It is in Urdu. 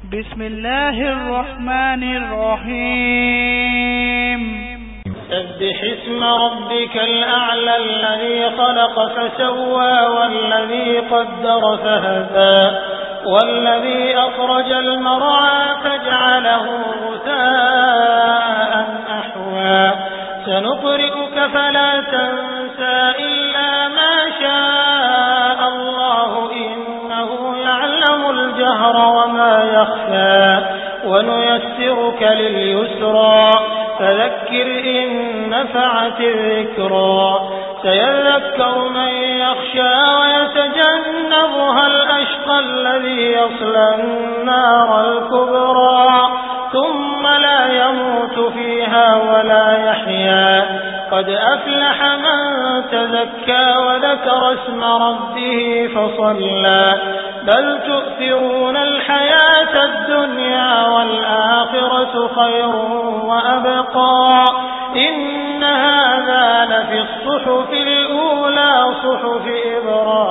بسم الله الرحمن الرحيم سبح اسم ربك الأعلى الذي خلق فسوى والذي قدر فهدى والذي أخرج المرعى فجعله غثاء أحوى سنقرئك فلا تنسى إلا ما شاء الله إنه يعلم الجهر وما يخفى ونيسرك لليسرى فذكر إن نفعت الذكرى سيذكر من يخشى ويتجنبها الأشقى الذي يصلى النار الكبرى ثم لا يموت فيها ولا يحيا قد أفلح من تزكى وذكر اسم ربه فصلى بل تؤثرون الحياة الدنيا والآخرة خير وأبقى إن هذا لفي الصحف الأولى صحف إبراهيم